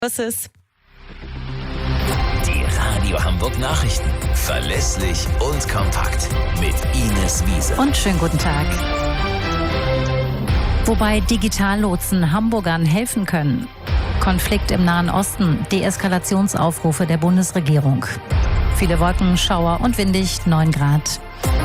Was ist? Die Radio Hamburg Nachrichten. Verlässlich und kompakt. Mit Ines Wiese. Und schönen guten Tag. Wobei Digitallotsen Hamburgern helfen können. Konflikt im Nahen Osten. Deeskalationsaufrufe der Bundesregierung. Viele Wolken, Schauer und windig, 9 Grad.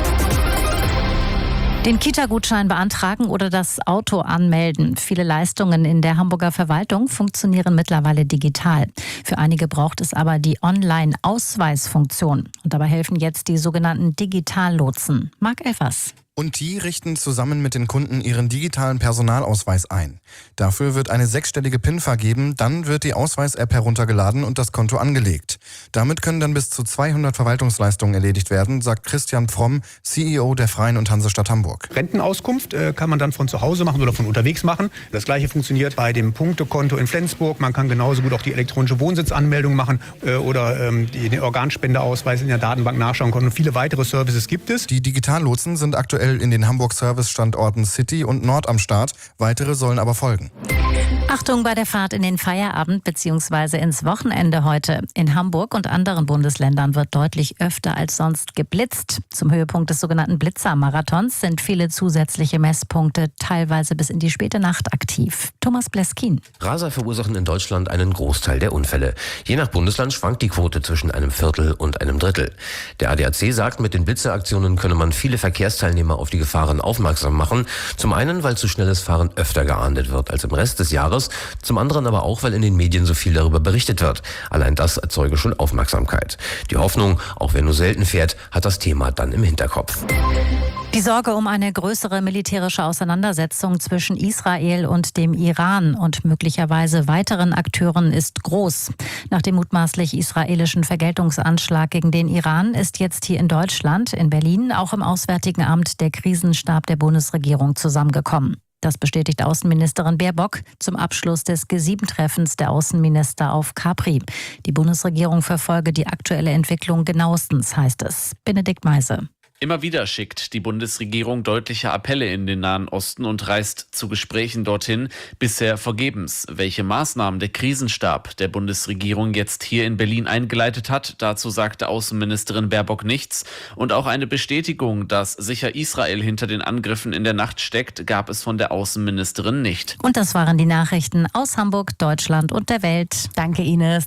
Den Kita-Gutschein beantragen oder das Auto anmelden. Viele Leistungen in der Hamburger Verwaltung funktionieren mittlerweile digital. Für einige braucht es aber die Online-Ausweisfunktion. Und dabei helfen jetzt die sogenannten Digitallotsen. Marc Elfers. Und die richten zusammen mit den Kunden ihren digitalen Personalausweis ein. Dafür wird eine 6-stellige PIN vergeben, dann wird die Ausweis-App heruntergeladen und das Konto angelegt. Damit können dann bis zu 200 Verwaltungsleistungen erledigt werden, sagt Christian Pfromm, CEO der Freien und Hansestadt Hamburg. Rentenauskunft kann man dann von zu Hause machen oder von unterwegs machen. Das Gleiche funktioniert bei dem Punktekonto in Flensburg. Man kann genauso gut auch die elektronische Wohnsitzanmeldung machen oder den Organspendeausweis in der Datenbank nachschauen können. Und viele weitere Services gibt es. Die Digitallotsen sind aktuell in den Hamburg-Service-Standorten City und Nord am Start. Weitere sollen aber folgen. Achtung bei der Fahrt in den Feierabend bzw. ins Wochenende heute. In Hamburg und anderen Bundesländern wird deutlich öfter als sonst geblitzt. Zum Höhepunkt des sogenannten Blitzer-Marathons sind viele zusätzliche Messpunkte teilweise bis in die späte Nacht aktiv. Thomas Bleskin. Raser verursachen in Deutschland einen Großteil der Unfälle. Je nach Bundesland schwankt die Quote zwischen einem Viertel und einem Drittel. Der ADAC sagt, mit den Blitzeraktionen könne man viele Verkehrsteilnehmer auf die Gefahren aufmerksam machen. Zum einen, weil zu schnelles Fahren öfter geahndet wird als im Rest des Jahres. Zum anderen aber auch, weil in den Medien so viel darüber berichtet wird. Allein das erzeuge schon Aufmerksamkeit. Die Hoffnung, auch wer nur selten fährt, hat das Thema dann im Hinterkopf. Die Sorge um eine größere militärische Auseinandersetzung zwischen Israel und dem Iran und möglicherweise weiteren Akteuren ist groß. Nach dem mutmaßlich israelischen Vergeltungsanschlag gegen den Iran ist jetzt hier in Deutschland, in Berlin, auch im Auswärtigen Amt der Krisenstab der Bundesregierung zusammengekommen. Das bestätigt Außenministerin Baerbock zum Abschluss des G7-Treffens der Außenminister auf Capri. Die Bundesregierung verfolge die aktuelle Entwicklung genauestens, heißt es. Benedikt Meise. Immer wieder schickt die Bundesregierung deutliche Appelle in den Nahen Osten und reist zu Gesprächen dorthin, bisher vergebens. Welche Maßnahmen der Krisenstab der Bundesregierung jetzt hier in Berlin eingeleitet hat, dazu sagte Außenministerin Baerbock nichts. Und auch eine Bestätigung, dass sicher Israel hinter den Angriffen in der Nacht steckt, gab es von der Außenministerin nicht. Und das waren die Nachrichten aus Hamburg, Deutschland und der Welt. Danke, Ines.